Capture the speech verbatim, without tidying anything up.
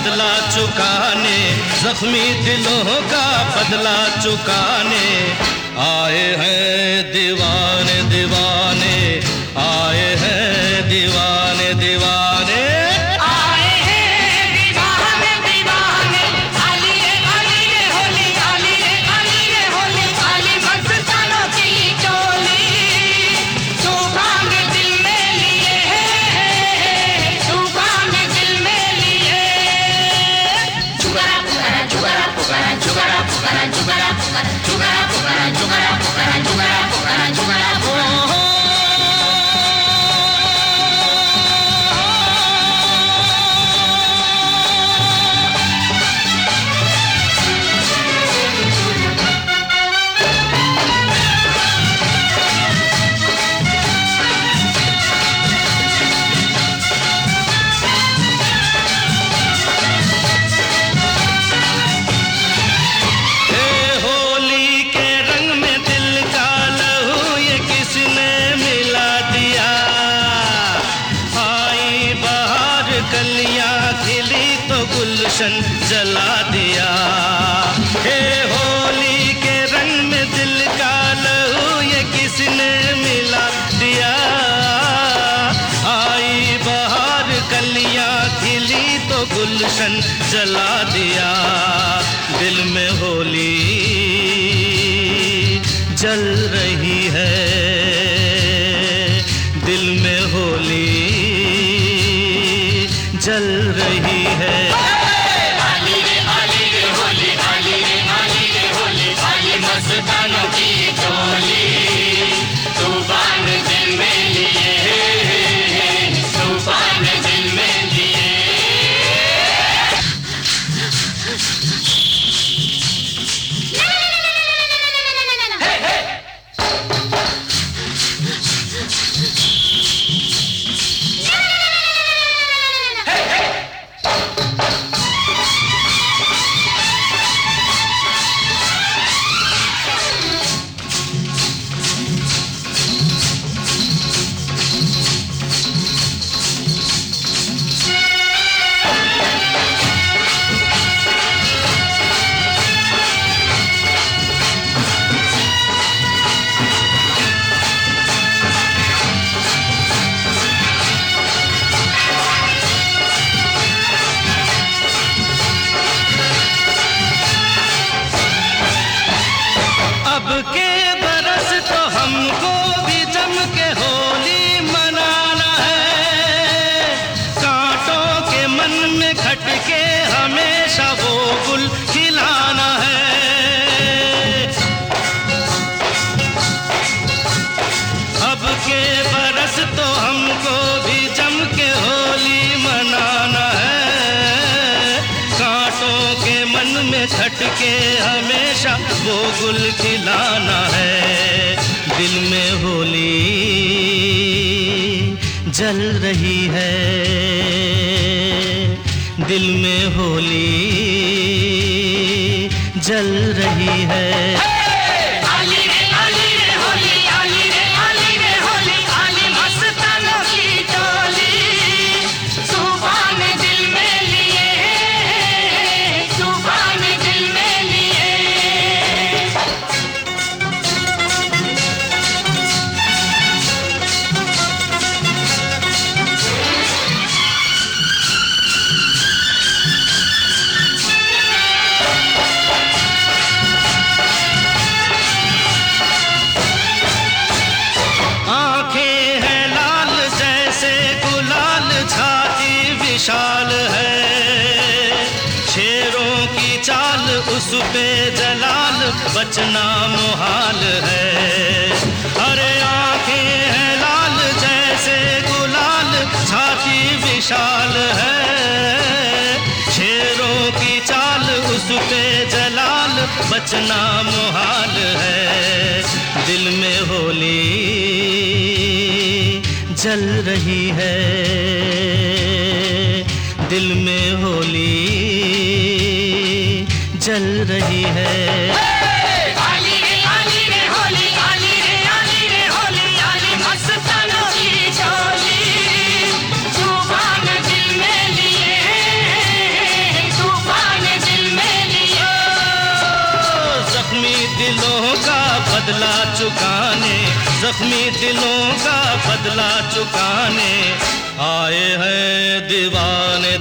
बदला चुकाने, जख्मी दिलों का बदला चुकाने आए हैं दीवाने दीवाने, आए हैं दीवाने दीवाने, आए हैं दीवाने दीवाने। आली रे आली रे होली, आली रे आली रे होली, आली मस्तानों की टोली। तूफान दिल में लिए, तूफान दिल में लिए। जुगरा पुकारा जुगरा पुकारा जुगरा पुकारा जुगरा पुकारा जुगरा पुकारा जुगरा पुकारा जुगरा पुकारा जुगरा पुकारा। जला दिया हे होली के रंग में दिल का लहू ये किसने मिला दिया। आई बहार कलियां खिली तो गुलशन जला दिया। दिल में होली जल रही है, दिल में होली जल रही है। मस्तानों की टोली, तूफान दिल में लिए, तूफान दिल में लिए। अब के बरस तो हमको भी जम के होली मनाना है। कांटों के मन में खटके हमेशा वो गुल खिलाना है। अब के बरस तो हमको भी जम के होली मनाना है। कांटों के मन में खटके हमेशा वो गुल खिलाना है। दिल में होली जल रही है, दिल में होली जल रही है। आली रे आली रे होली, आली रे आली रे होली, आली मस्तानों की टोली। तूफान दिल में लिए, तूफान दिल में लिए। आंखें हैं लाल जैसे गुलाल, छाती विशाल है। शेरों की चाल उस पे जलाल, बचना मुहाल है। अरे आंखें हैं लाल जैसे गुलाल, छाती विशाल है। शेरों की चाल उस पे जलाल, बचना मुहाल है। दिल में होली जल रही है, दिल में होली जल रही है। आली रे आली रे होली, आली रे आली रे होली, आली मस्तानों की टोली। तूफान दिल में लिए, बदला चुकाने, जख्मी दिलों का बदला चुकाने आए हैं दीवाने